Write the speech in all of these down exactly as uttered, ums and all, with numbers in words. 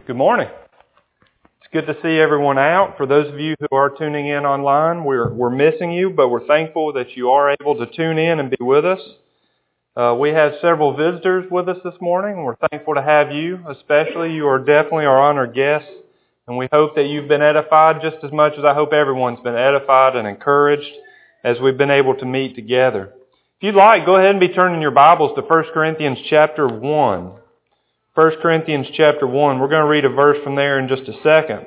Good morning. It's good to see everyone out. For those of you who are tuning in online, we're we're missing you, but we're thankful that you are able to tune in and be with us. Uh, we have several visitors with us this morning. We're thankful to have you, especially. You are definitely our honored guests, and we hope that you've been edified just as much as I hope everyone's been edified and encouraged as we've been able to meet together. If you'd like, go ahead and be turning your Bibles to First Corinthians chapter one. First Corinthians chapter one. We're going to read a verse from there in just a second.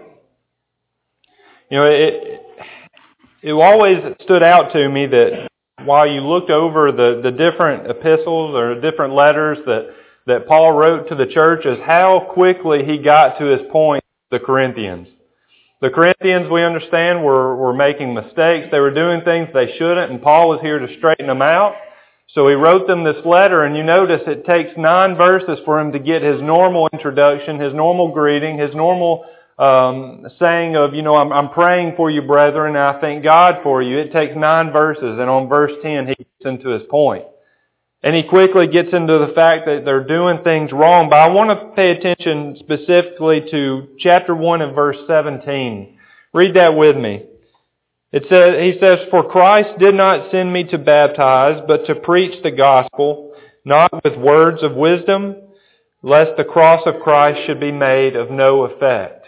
You know, it it always stood out to me that while you looked over the, the different epistles or different letters that, that Paul wrote to the churches, how quickly he got to his point, the Corinthians. The Corinthians, we understand, were, were making mistakes. They were doing things they shouldn't, and Paul was here to straighten them out. So he wrote them this letter, and you notice it takes nine verses for him to get his normal introduction, his normal greeting, his normal um, saying of, you know, I'm, I'm praying for you, brethren, and I thank God for you. It takes nine verses, and on verse ten he gets into his point. And he quickly gets into the fact that they're doing things wrong. But I want to pay attention specifically to chapter one and verse seventeen. Read that with me. It says, he says, "For Christ did not send me to baptize, but to preach the gospel, not with words of wisdom, lest the cross of Christ should be made of no effect."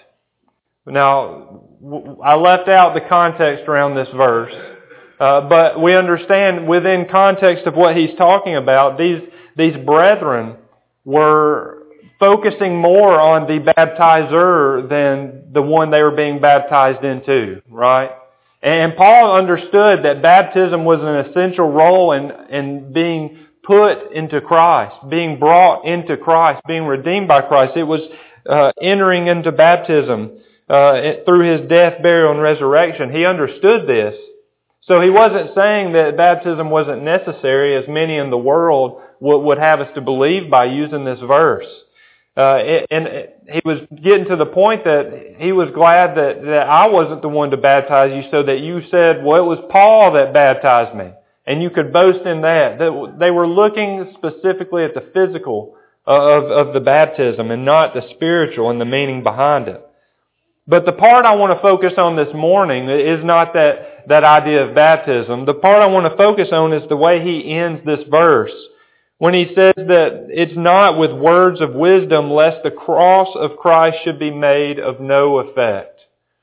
Now, I left out the context around this verse, uh, but we understand within context of what he's talking about, these, these brethren were focusing more on the baptizer than the one they were being baptized into, right? And Paul understood that baptism was an essential role in, in being put into Christ, being brought into Christ, being redeemed by Christ. It was uh, entering into baptism uh, through His death, burial, and resurrection. He understood this. So he wasn't saying that baptism wasn't necessary, as many in the world would, would have us to believe by using this verse. Uh, and he was getting to the point that he was glad that, that I wasn't the one to baptize you, so that you said, well, it was Paul that baptized me. And you could boast in that. That they were looking specifically at the physical of, of the baptism and not the spiritual and the meaning behind it. But the part I want to focus on this morning is not that, that idea of baptism. The part I want to focus on is the way he ends this verse, when he says that it's not with words of wisdom, lest the cross of Christ should be made of no effect.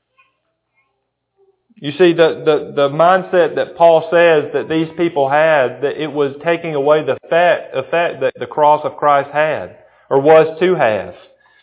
You see, the, the, the mindset that Paul says that these people had, that it was taking away the effect, effect that the cross of Christ had, or was to have.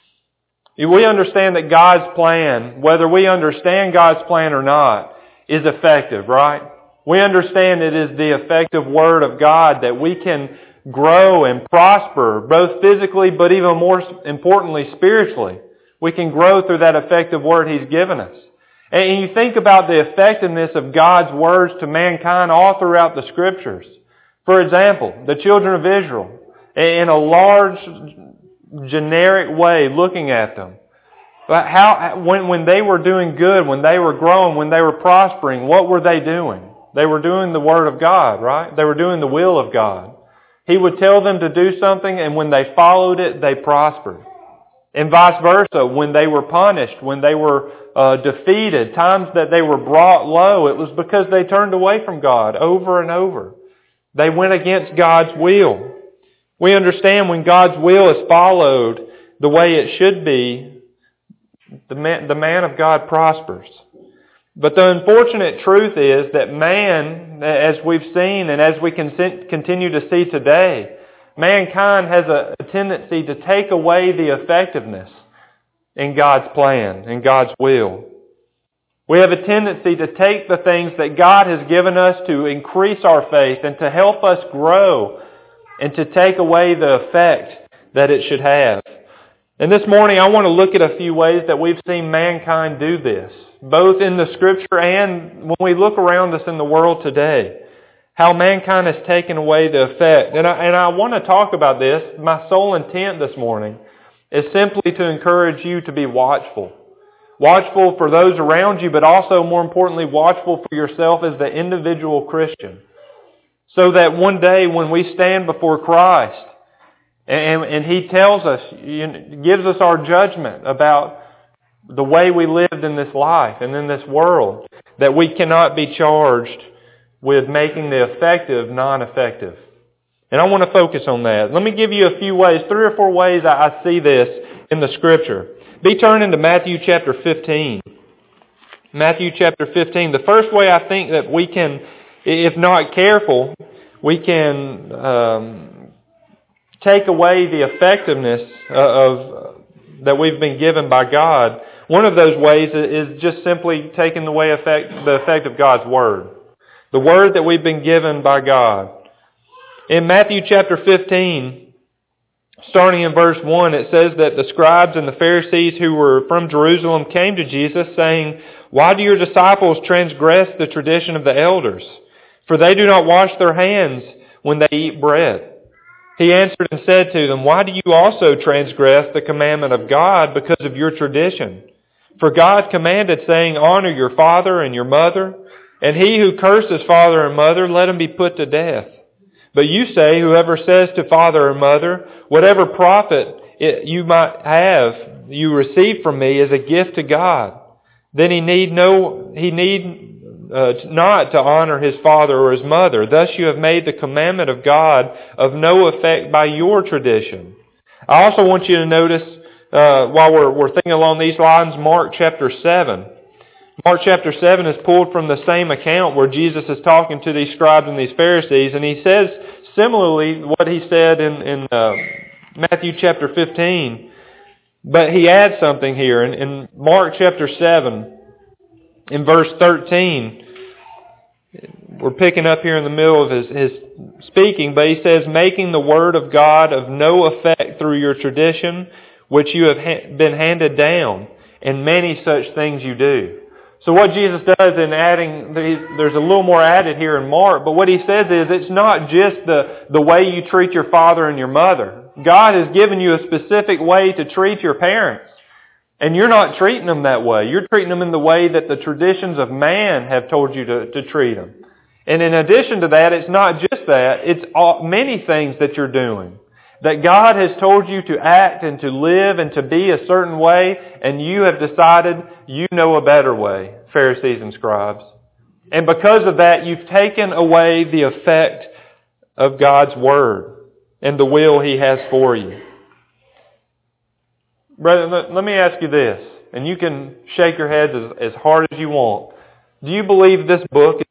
We understand that God's plan, whether we understand God's plan or not, is effective, right? We understand it is the effective Word of God that we can grow and prosper, both physically but even more importantly spiritually. We can grow through that effective Word He's given us. And you think about the effectiveness of God's words to mankind all throughout the Scriptures. For example, the children of Israel, in a large, generic way, looking at them. How, when, when they were doing good, when they were growing, when they were prospering, what were they doing? They were doing the Word of God, right? They were doing the will of God. He would tell them to do something, and when they followed it, they prospered. And vice versa, when they were punished, when they were uh, defeated, times that they were brought low, it was because they turned away from God over and over. They went against God's will. We understand when God's will is followed the way it should be, the man, the man of God prospers. But the unfortunate truth is that man, as we've seen and as we can continue to see today, mankind has a tendency to take away the effectiveness in God's plan, in God's will. We have a tendency to take the things that God has given us to increase our faith and to help us grow and to take away the effect that it should have. And this morning I want to look at a few ways that we've seen mankind do this, both in the Scripture and when we look around us in the world today, how mankind has taken away the effect. And I, and I want to talk about this. My sole intent this morning is simply to encourage you to be watchful. Watchful for those around you, but also, more importantly, watchful for yourself as the individual Christian. So that one day when we stand before Christ, And, and He tells us, you know, gives us our judgment about the way we lived in this life and in this world, that we cannot be charged with making the effective non-effective. And I want to focus on that. Let me give you a few ways, three or four ways I see this in the Scripture. Be turning to Matthew chapter fifteen. Matthew chapter fifteen. The first way I think that we can, if not careful, we can um, take away the effectiveness of that we've been given by God. One of those ways is just simply taking away effect, the effect of God's Word. The Word that we've been given by God. In Matthew chapter fifteen, starting in verse one, it says that the scribes and the Pharisees who were from Jerusalem came to Jesus saying, "Why do your disciples transgress the tradition of the elders? For they do not wash their hands when they eat bread." He answered and said to them, "Why do you also transgress the commandment of God because of your tradition? For God commanded, saying, 'Honor your father and your mother,' and he who curses father and mother, let him be put to death. But you say, whoever says to father or mother, 'Whatever profit it you might have, you receive from me as a gift to God,' then he need no he need uh, not to honor his father or his mother. Thus you have made the commandment of God of no effect by your tradition." I also want you to notice, uh, while we're, we're thinking along these lines, Mark chapter seven. Mark chapter seven is pulled from the same account where Jesus is talking to these scribes and these Pharisees, and he says similarly what he said in, in uh, Matthew chapter fifteen, but he adds something here. In, in Mark chapter seven, in verse thirteen, we're picking up here in the middle of his, his speaking, but he says, "Making the word of God of no effect through your tradition, which you have ha- been handed down, and many such things you do." So what Jesus does in adding, there's a little more added here in Mark, but what he says is it's not just the, the way you treat your father and your mother. God has given you a specific way to treat your parents. And you're not treating them that way. You're treating them in the way that the traditions of man have told you to, to treat them. And in addition to that, it's not just that, it's all, many things that you're doing. That God has told you to act and to live and to be a certain way, and you have decided you know a better way, Pharisees and scribes. And because of that, you've taken away the effect of God's Word and the will He has for you. Brother, let me ask you this, and you can shake your heads as, as hard as you want. Do you believe this book?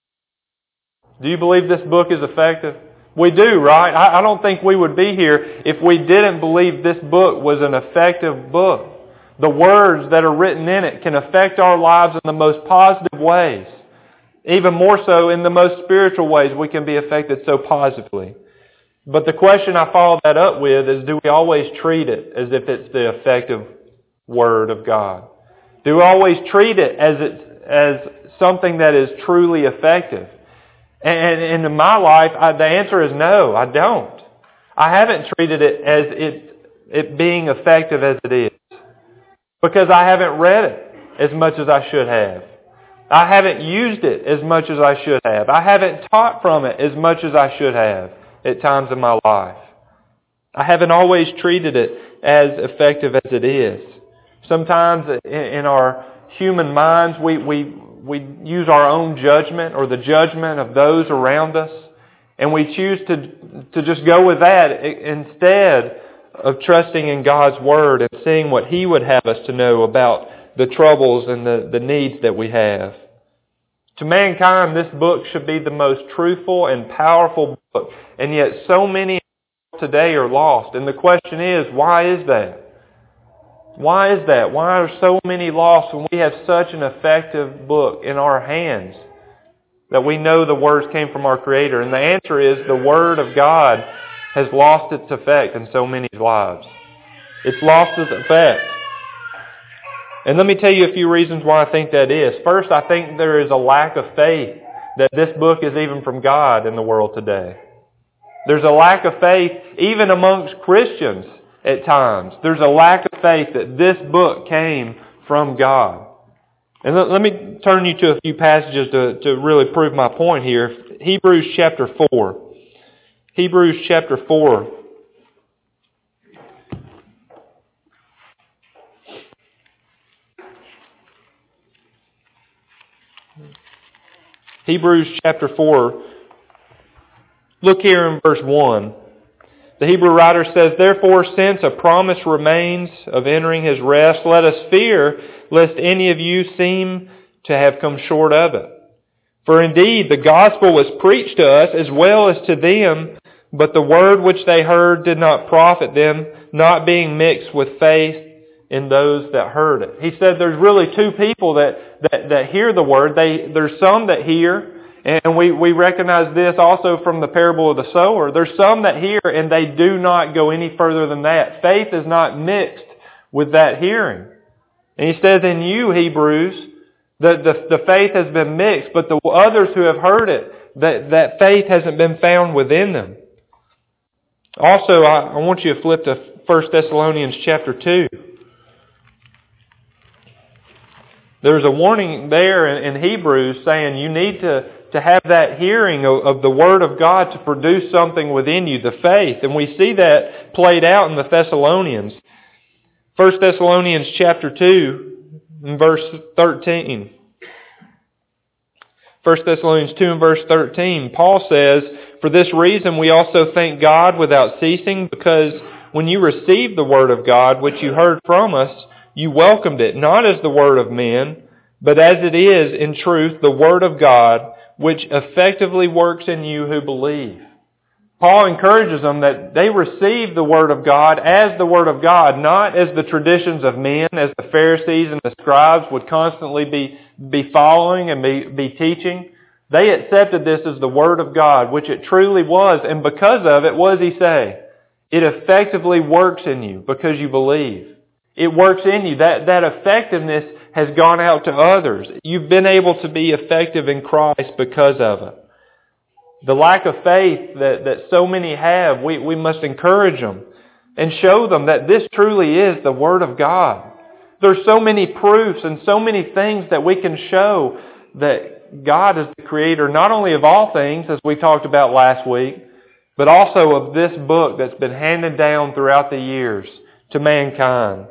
Do you believe this book is effective? We do, right? I, I don't think we would be here if we didn't believe this book was an effective book. The words that are written in it can affect our lives in the most positive ways. Even more so in the most spiritual ways, we can be affected so positively. But the question I follow that up with is, do we always treat it as if it's the effective Word of God? Do we always treat it as it, as something that is truly effective? And, and in my life, I, the answer is no, I don't. I haven't treated it as it, it being effective as it is. Because I haven't read it as much as I should have. I haven't used it as much as I should have. I haven't taught from it as much as I should have at times in my life. I haven't always treated it as effective as it is. Sometimes in our human minds, we, we, we use our own judgment or the judgment of those around us, and we choose to, to just go with that instead of trusting in God's Word and seeing what He would have us to know about the troubles and the, the needs that we have. To mankind, this book should be the most truthful and powerful book, and yet so many today are lost. And the question is, why is that? Why is that? Why are so many lost when we have such an effective book in our hands that we know the words came from our Creator? And the answer is the Word of God has lost its effect in so many lives. It's lost its effect. And let me tell you a few reasons why I think that is. First, I think there is a lack of faith that this book is even from God in the world today. There's a lack of faith even amongst Christians at times. There's a lack of faith that this book came from God. And let, let me turn you to a few passages to, to really prove my point here. Hebrews chapter four. Hebrews chapter four. Hebrews chapter four. Look here in verse one. The Hebrew writer says, "Therefore, since a promise remains of entering His rest, let us fear lest any of you seem to have come short of it. For indeed, the gospel was preached to us as well as to them, but the word which they heard did not profit them, not being mixed with faith in those that heard it." He said there's really two people that, that, that hear the word. They, there's some that hear, and we, we recognize this also from the parable of the sower. There's some that hear and they do not go any further than that. Faith is not mixed with that hearing. And he says in you, Hebrews, that the, the faith has been mixed, but the others who have heard it, that, that faith hasn't been found within them. Also, I, I want you to flip to First Thessalonians chapter two. There's a warning there in, in Hebrews saying you need to, to have that hearing of, of the Word of God to produce something within you, the faith. And we see that played out in the Thessalonians. First Thessalonians chapter two, in verse thirteen. First Thessalonians two and verse thirteen, Paul says, "For this reason we also thank God without ceasing, because when you received the Word of God, which you heard from us, you welcomed it, not as the word of men, but as it is, in truth, the Word of God, which effectively works in you who believe." Paul encourages them that they receive the Word of God as the Word of God, not as the traditions of men, as the Pharisees and the scribes would constantly be, be following and be, be teaching. They accepted this as the Word of God, which it truly was, and because of it, what does he say? It effectively works in you because you believe. It works in you. That, that effectiveness has gone out to others. You've been able to be effective in Christ because of it. The lack of faith that, that so many have, we, we must encourage them and show them that this truly is the Word of God. There's so many proofs and so many things that we can show that God is the creator, not only of all things, as we talked about last week, but also of this book that's been handed down throughout the years to mankind.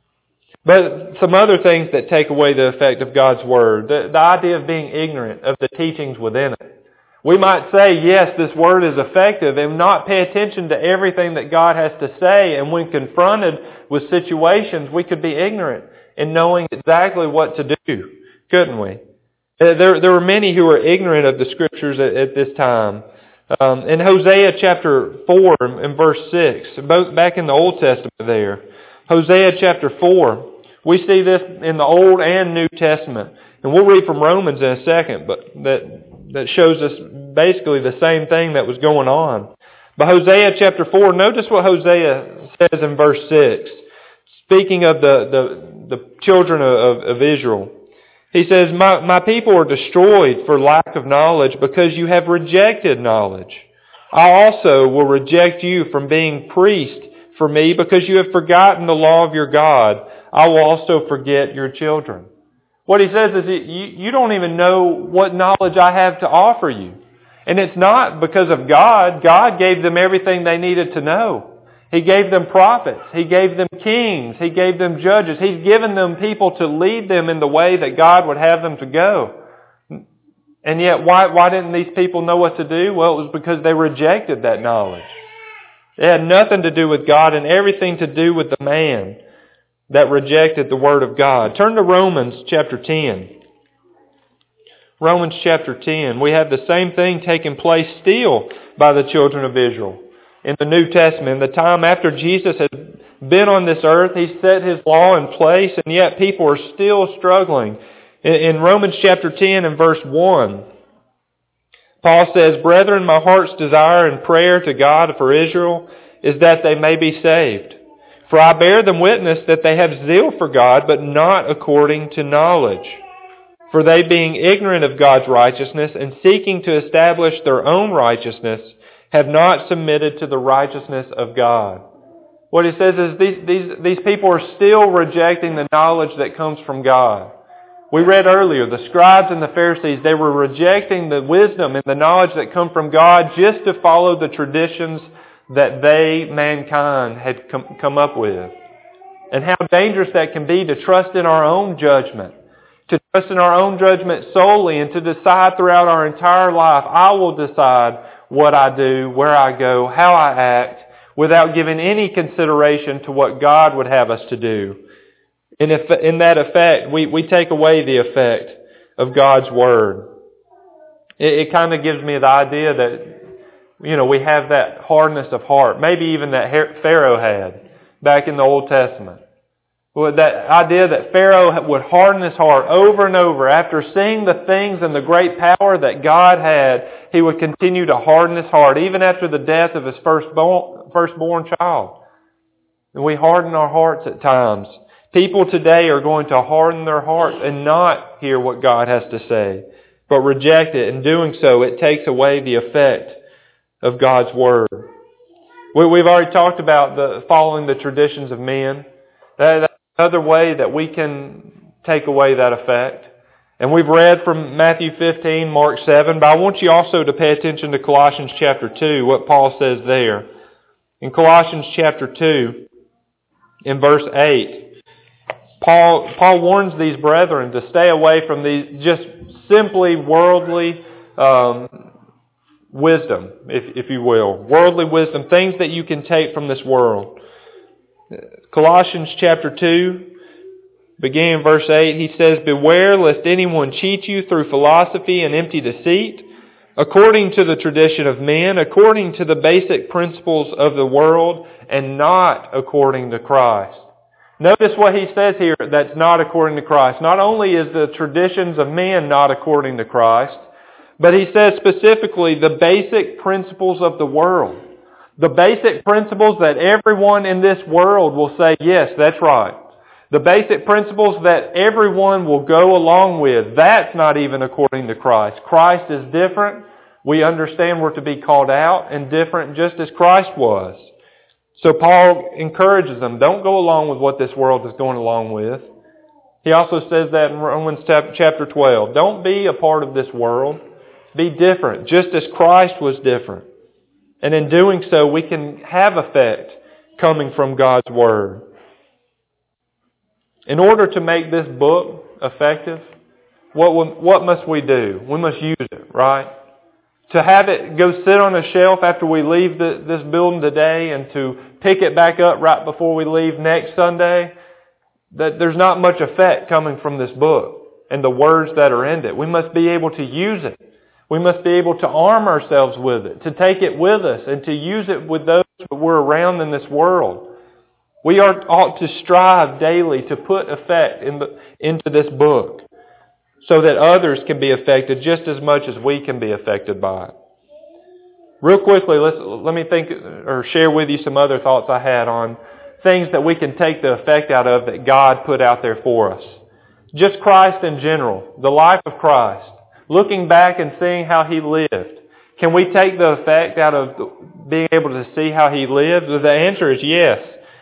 But some other things that take away the effect of God's Word. The, the idea of being ignorant of the teachings within it. We might say, yes, this Word is effective, and not pay attention to everything that God has to say. And when confronted with situations, we could be ignorant in knowing exactly what to do, couldn't we? There, there were many who were ignorant of the Scriptures at, at this time. Um, in Hosea chapter four and verse six, both back in the Old Testament there, Hosea chapter four, we see this in the Old and New Testament. And we'll read from Romans in a second, but that that shows us basically the same thing that was going on. But Hosea chapter four, notice what Hosea says in verse six. Speaking of the, the, the children of, of Israel. He says, my, my people are destroyed for lack of knowledge because you have rejected knowledge. I also will reject you from being priest for me because you have forgotten the law of your God. I will also forget your children. What he says is, you, you don't even know what knowledge I have to offer you. And it's not because of God. God gave them everything they needed to know. He gave them prophets. He gave them kings. He gave them judges. He's given them people to lead them in the way that God would have them to go. And yet, why, why didn't these people know what to do? Well, it was because they rejected that knowledge. It had nothing to do with God and everything to do with the man that rejected the Word of God. Turn to Romans chapter ten. Romans chapter ten. We have the same thing taking place still by the children of Israel. In the New Testament, in the time after Jesus had been on this earth, He set His law in place, and yet people are still struggling. In Romans chapter ten and verse one, Paul says, "Brethren, my heart's desire and prayer to God for Israel is that they may be saved. For I bear them witness that they have zeal for God, but not according to knowledge. For they, being ignorant of God's righteousness and seeking to establish their own righteousness, have not submitted to the righteousness of God." What he says is these, these, these people are still rejecting the knowledge that comes from God. We read earlier, the scribes and the Pharisees, they were rejecting the wisdom and the knowledge that come from God just to follow the traditions that they, mankind, had come, come up with. And how dangerous that can be to trust in our own judgment, to trust in our own judgment solely and to decide throughout our entire life, I will decide what I do, where I go, how I act, without giving any consideration to what God would have us to do. And if in that effect, we, we take away the effect of God's Word. It, it kind of gives me the idea that, you know, we have that hardness of heart, maybe even that Pharaoh had back in the Old Testament. Well, that idea that Pharaoh would harden his heart over and over. After seeing the things and the great power that God had, he would continue to harden his heart, even after the death of his firstborn, firstborn child. And we harden our hearts at times. People today are going to harden their hearts and not hear what God has to say, but reject it. In doing so, it takes away the effect of God's Word. We, we've already talked about the following the traditions of men. That, that's another way that we can take away that effect. And we've read from Matthew fifteen, Mark seven, but I want you also to pay attention to Colossians chapter two, what Paul says there. In Colossians chapter two, in verse eight, Paul, Paul warns these brethren to stay away from these just simply worldly um, wisdom, if, if you will. Worldly wisdom, things that you can take from this world. Colossians chapter two, beginning in verse eight, he says, "Beware lest anyone cheat you through philosophy and empty deceit, according to the tradition of men, according to the basic principles of the world, and not according to Christ." Notice what he says here that's not according to Christ. Not only is the traditions of men not according to Christ, but he says specifically the basic principles of the world. The basic principles that everyone in this world will say, yes, that's right. The basic principles that everyone will go along with, that's not even according to Christ. Christ is different. We understand we're to be called out and different just as Christ was. So Paul encourages them, don't go along with what this world is going along with. He also says that in Romans chapter twelve. Don't be a part of this world. Be different, just as Christ was different. And in doing so, we can have effect coming from God's Word. In order to make this book effective, what, what must we do? We must use it, right? To have it go sit on a shelf after we leave the, this building today and to pick it back up right before we leave next Sunday, that there's not much effect coming from this book and the words that are in it. We must be able to use it. We must be able to arm ourselves with it, to take it with us and to use it with those that we're around in this world. We are, ought to strive daily to put effect in the, into this book so that others can be affected just as much as we can be affected by it. Real quickly, let's, let me think or share with you some other thoughts I had on things that we can take the effect out of that God put out there for us. Just Christ in general, the life of Christ. Looking back and seeing how He lived. Can we take the effect out of being able to see how He lived? The answer is yes.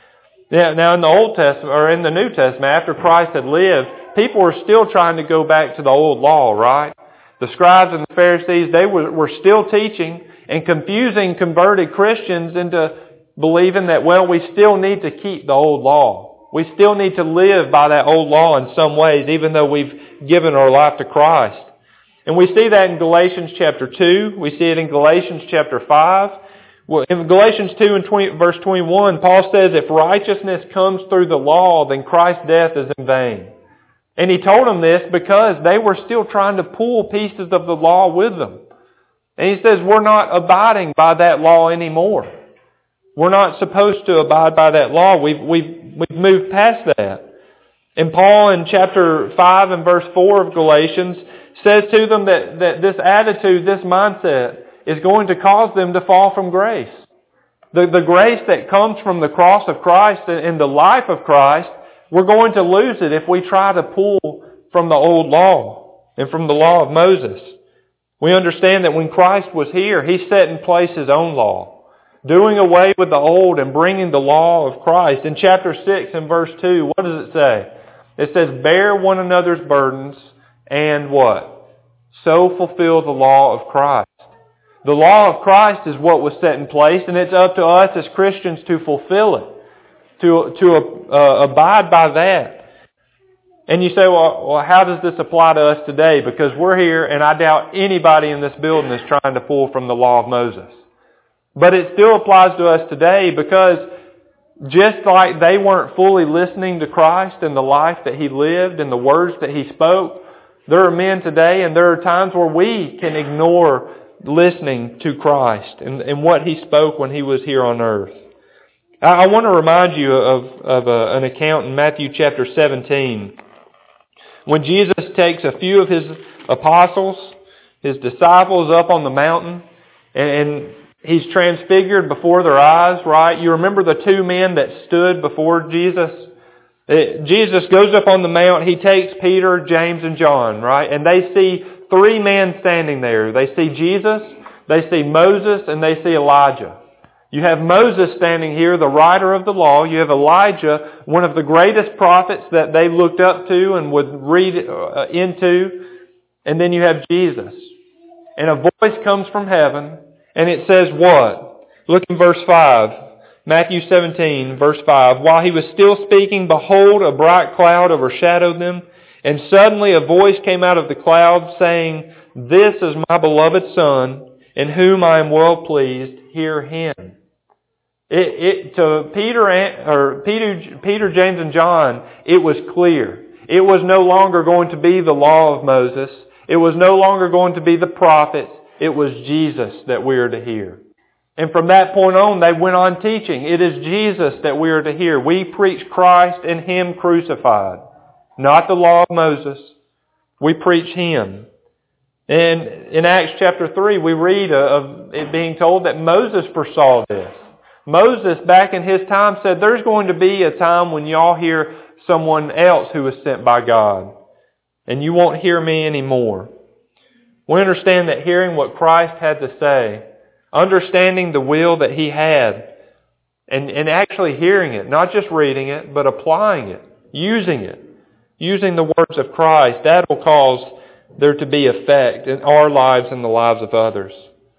Now in the Old Testament, or in the New Testament, after Christ had lived, people were still trying to go back to the old law, right? The scribes and the Pharisees, they were, were still teaching and confusing converted Christians into believing that, well, we still need to keep the old law. We still need to live by that old law in some ways, even though we've given our life to Christ. And we see that in Galatians chapter two. We see it in Galatians chapter five. Well, in Galatians two and twenty, verse twenty-one, Paul says, if righteousness comes through the law, then Christ's death is in vain. And he told them this because they were still trying to pull pieces of the law with them. And he says, we're not abiding by that law anymore. We're not supposed to abide by that law. We've, we've, we've moved past that. And Paul in chapter five and verse four of Galatians says to them that, that this attitude, this mindset, is going to cause them to fall from grace. The, the grace that comes from the cross of Christ and the life of Christ, we're going to lose it if we try to pull from the old law and from the law of Moses. We understand that when Christ was here, He set in place His own law, doing away with the old and bringing the law of Christ. In chapter six and verse two, what does it say? It says, bear one another's burdens and what? So fulfill the law of Christ. The law of Christ is what was set in place, and it's up to us as Christians to fulfill it, to, to uh, abide by that. And you say, well, well, how does this apply to us today? Because we're here, and I doubt anybody in this building is trying to pull from the law of Moses. But it still applies to us today, because just like they weren't fully listening to Christ and the life that He lived and the words that He spoke, there are men today, and there are times where we can ignore listening to Christ and, and what He spoke when He was here on earth. I, I want to remind you of, of a, an account in Matthew chapter seventeen, when Jesus takes a few of His apostles, His disciples, up on the mountain, and, and He's transfigured before their eyes, right? You remember the two men that stood before Jesus? It, Jesus goes up on the mount. He takes Peter, James, and John, right? And they see three men standing there. They see Jesus, they see Moses, and they see Elijah. You have Moses standing here, the writer of the law. You have Elijah, one of the greatest prophets that they looked up to and would read uh, into. And then you have Jesus. And a voice comes from heaven, and it says what? Look in verse five. Matthew seventeen, verse five. While He was still speaking, behold, a bright cloud overshadowed them. And suddenly a voice came out of the cloud saying, This is my beloved Son, in whom I am well pleased. Hear Him. It, it, to Peter, and, or Peter, Peter, James, and John, it was clear. It was no longer going to be the law of Moses. It was no longer going to be the prophets. It was Jesus that we are to hear. And from that point on, they went on teaching. It is Jesus that we are to hear. We preach Christ and Him crucified, not the law of Moses. We preach Him. And in Acts chapter three, we read of it being told that Moses foresaw this. Moses, back in his time, said, there's going to be a time when y'all hear someone else who was sent by God, and you won't hear me anymore. We understand that hearing what Christ had to say, understanding the will that He had, and, and actually hearing it, not just reading it, but applying it, using it, using the words of Christ, that will cause there to be effect in our lives and the lives of others.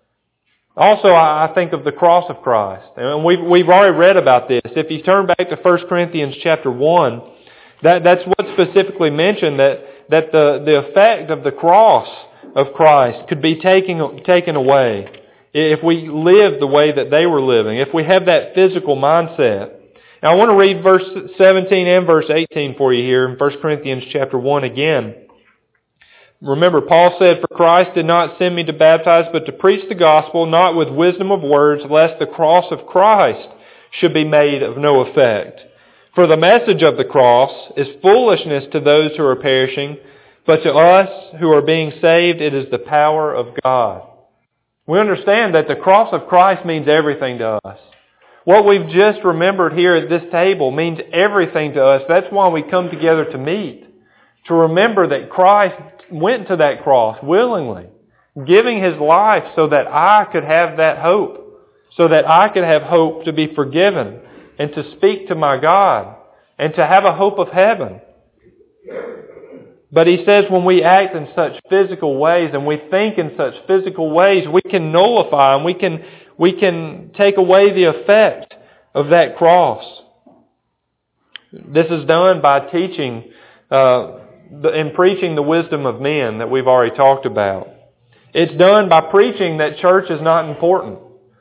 Also, I think of the cross of Christ. And we've, we've already read about this. If you turn back to First Corinthians chapter one, that, that's what's specifically mentioned, that, that the, the effect of the cross of Christ could be taken, taken away if we live the way that they were living, if we have that physical mindset. Now I want to read verse seventeen and verse eighteen for you here in First Corinthians chapter one again. Remember, Paul said, For Christ did not send me to baptize, but to preach the gospel, not with wisdom of words, lest the cross of Christ should be made of no effect. For the message of the cross is foolishness to those who are perishing, but to us who are being saved, it is the power of God. We understand that the cross of Christ means everything to us. What we've just remembered here at this table means everything to us. That's why we come together to meet. To remember that Christ went to that cross willingly, giving His life so that I could have that hope, so that I could have hope to be forgiven and to speak to my God and to have a hope of heaven. But He says when we act in such physical ways and we think in such physical ways, we can nullify and we can, we can take away the effect of that cross. This is done by teaching uh, and preaching the wisdom of men that we've already talked about. It's done by preaching that church is not important.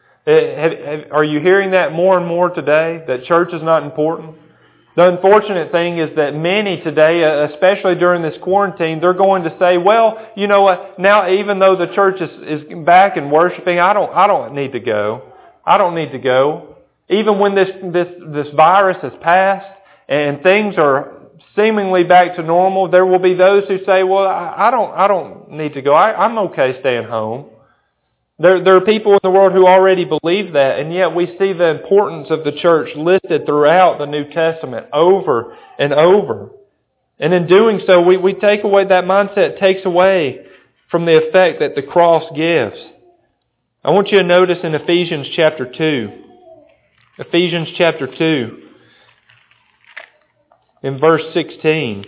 Are you hearing that more and more today, that church is not important? The unfortunate thing is that many today, especially during this quarantine, they're going to say, well, you know what, now even though the church is, is back and worshiping, I don't, I don't need to go. I don't need to go. Even when this, this, this virus has passed and things are seemingly back to normal, there will be those who say, well, I don't, I don't need to go. I, I'm okay staying home. There, there are people in the world who already believe that, and yet we see the importance of the church listed throughout the New Testament over and over. And in doing so, we, we take away that mindset, takes away from the effect that the cross gives. I want you to notice in Ephesians chapter two, Ephesians chapter two, in verse sixteen.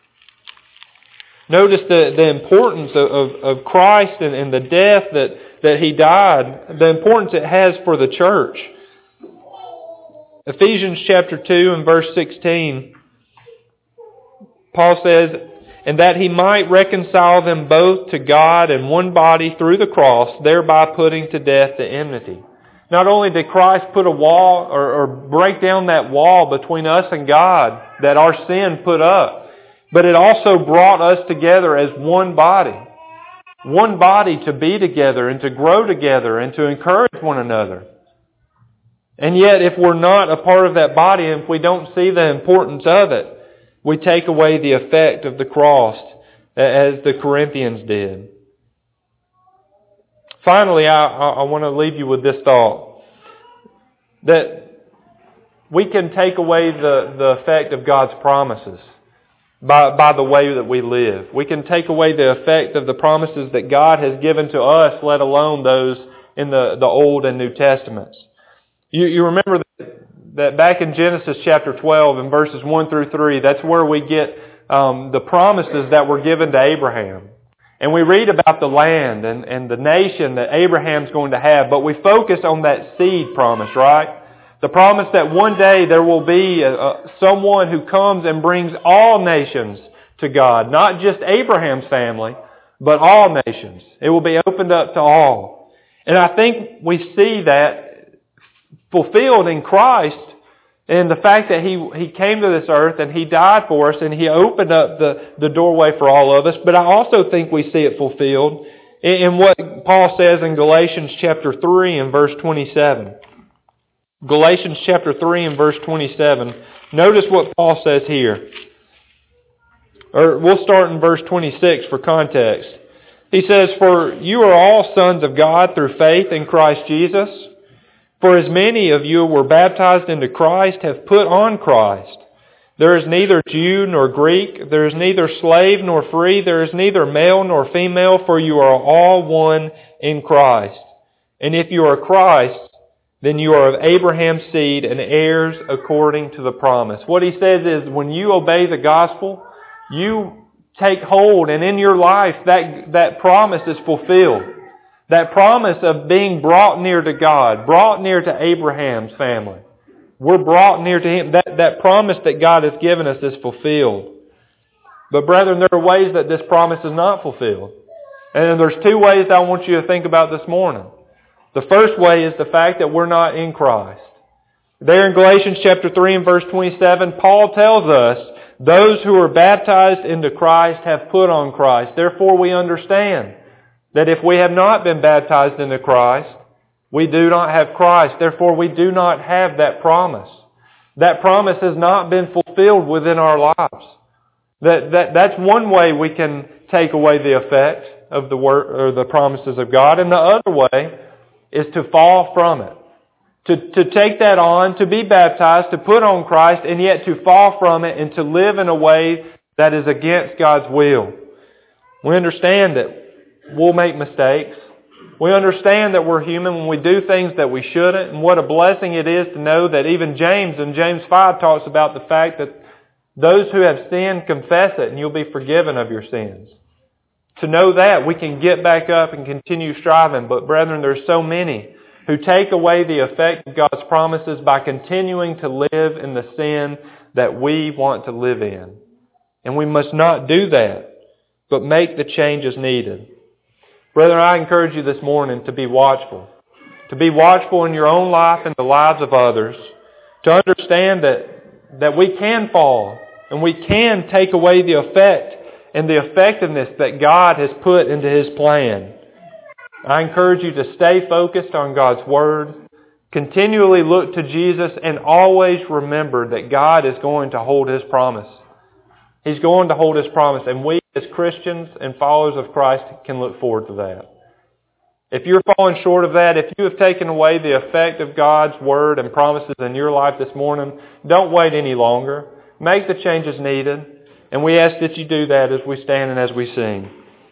Notice the, the importance of, of, of Christ and, and the death that, that He died, the importance it has for the church. Ephesians chapter two and verse sixteen, Paul says, and that He might reconcile them both to God in one body through the cross, thereby putting to death the enmity. Not only did Christ put a wall or, or break down that wall between us and God that our sin put up, but it also brought us together as one body. One body to be together and to grow together and to encourage one another. And yet if we're not a part of that body and if we don't see the importance of it, we take away the effect of the cross as the Corinthians did. Finally, I, I want to leave you with this thought. That we can take away the, the effect of God's promises by, by the way that we live. We can take away the effect of the promises that God has given to us, let alone those in the, the Old and New Testaments. You, you remember that, that back in Genesis chapter twelve in verses one through three, that's where we get um, the promises that were given to Abraham. And we read about the land and, and the nation that Abraham's going to have, but we focus on that seed promise, right? The promise that one day there will be a, a, someone who comes and brings all nations to God. Not just Abraham's family, but all nations. It will be opened up to all. And I think we see that fulfilled in Christ and the fact that He He came to this earth and He died for us and He opened up the, the doorway for all of us. But I also think we see it fulfilled in, in what Paul says in Galatians chapter three and verse twenty-seven. Galatians chapter three and verse twenty-seven. Notice what Paul says here. Or we'll start in verse twenty-six for context. He says, "For you are all sons of God through faith in Christ Jesus. For as many of you were baptized into Christ have put on Christ. There is neither Jew nor Greek, there is neither slave nor free, there is neither male nor female, for you are all one in Christ. And if you are Christ, then you are of Abraham's seed and heirs according to the promise." What he says is when you obey the gospel, you take hold and in your life that, that promise is fulfilled. That promise of being brought near to God, brought near to Abraham's family. We're brought near to Him. That, that promise that God has given us is fulfilled. But brethren, there are ways that this promise is not fulfilled. And there's two ways I want you to think about this morning. The first way is the fact that we're not in Christ. There in Galatians chapter three and verse twenty-seven, Paul tells us, those who are baptized into Christ have put on Christ. Therefore we understand that if we have not been baptized into Christ, we do not have Christ. Therefore, we do not have that promise. That promise has not been fulfilled within our lives. That, that, that's one way we can take away the effect of the word or the promises of God. And the other way is to fall from it. To, to take that on, to be baptized, to put on Christ, and yet to fall from it and to live in a way that is against God's will. We understand that we'll make mistakes. We understand that we're human when we do things that we shouldn't. And what a blessing it is to know that even James in James five talks about the fact that those who have sinned, confess it and you'll be forgiven of your sins. To know that, we can get back up and continue striving. But brethren, there's so many who take away the effect of God's promises by continuing to live in the sin that we want to live in. And we must not do that, but make the changes needed. Brethren, I encourage you this morning to be watchful. To be watchful in your own life and the lives of others. To understand that, that we can fall and we can take away the effect and the effectiveness that God has put into His plan. I encourage you to stay focused on God's Word. Continually look to Jesus and always remember that God is going to hold His promise. He's going to hold His promise, and we as Christians and followers of Christ can look forward to that. If you're falling short of that, if you have taken away the effect of God's Word and promises in your life this morning, don't wait any longer. Make the changes needed, and we ask that you do that as we stand and as we sing.